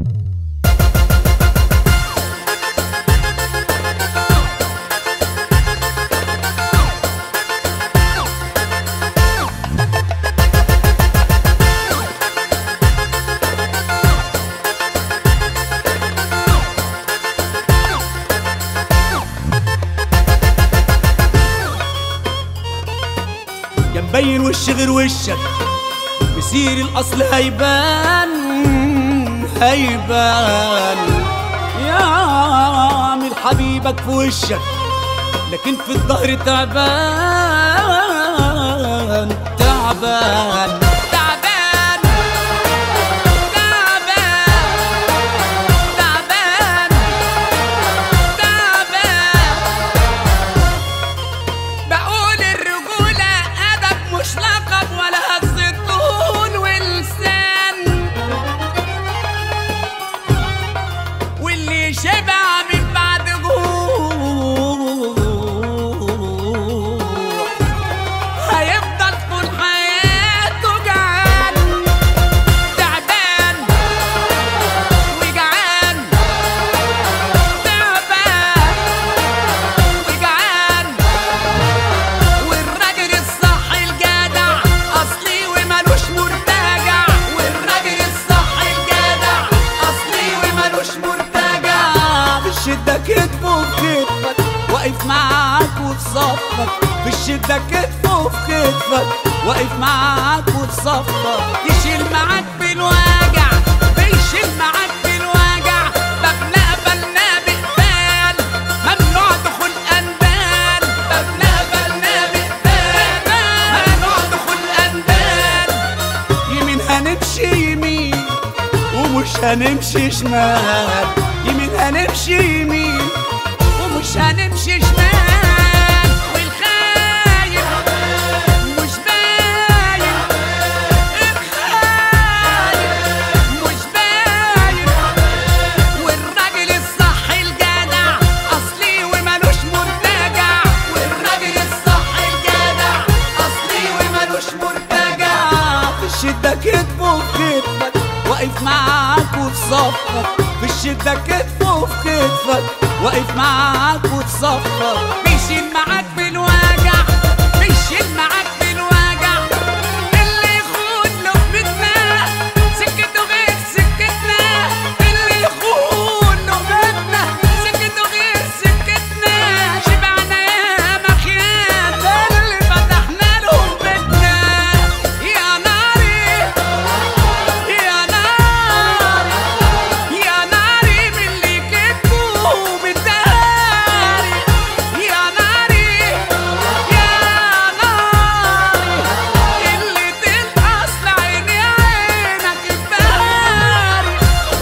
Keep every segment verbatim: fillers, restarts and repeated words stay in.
يا مبين وش غير وشك، مسير الأصل هيبان هيبان. يا عامل حبيبك في وشك لكن في الظهر تعبان تعبان تعبان تعبان تعبان. بقول الرجولة أدب مش لقب ولا هز الطول واللسان، واللي شبع من بعد جوع هيفضل طول حياته جعان تعبان وجعان تعبان وجعان. والراجل الصح الجدع أصلي ومالوش مرتجع، والراجل الصح الجدع أصلي ومالوش مرتجع. في الشدة كتفه في كتفك واقف معاك وفي صفك، في الشدة كتفه في كتفك واقف معاك وفي صفك. يشيل معاك بالوجع بيشيل معاك بالوجع. بابنا قبلنا بقبال ممنوع دخول أندال، بابنا قبلنا بقبال ممنوع دخول أندال. يمين هنمشي يمين ومش هنمشي شمال، يمين هنمشي يمين ومش هنمشي شمال. والخايف مش باين، الخايف مش باين. والراجل الصح الجدع أصلي ومالوش مرتجع، والراجل الصح الجدع أصلي ومالوش مرتجع. في الشدة كتفه في كتفك واقف معاك وفي صفك، في الشدة كتفه في كتفك واقف معاك وفي صفك. بيشيل معاك بالوجع بيشيل معاك بالوجع. اللي يخون لقمتنا سكته غير سكتنا، اللي يخون لقمتنا سكته غير سكتنا. شبعنا يا مخيان اللي فتحنا لهم بيتنا. يا ناري يا ناري يا ناري من اللي كتبوا بالداري. يا ناري يا ناري اللي تلقص لعيني عينك الداري.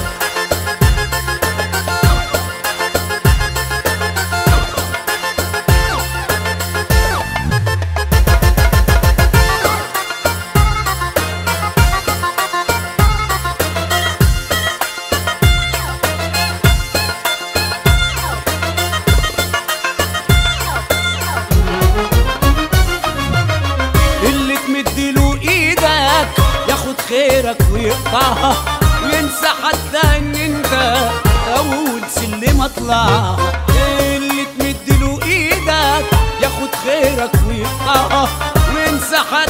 اللي تمدله ايدك ياخد خيرك ويقطعها، وينسى حتى ان انت اول سلمة طلعها. اللي تمدله ايدك ياخد خيرك ويقطعها، وينسى حتى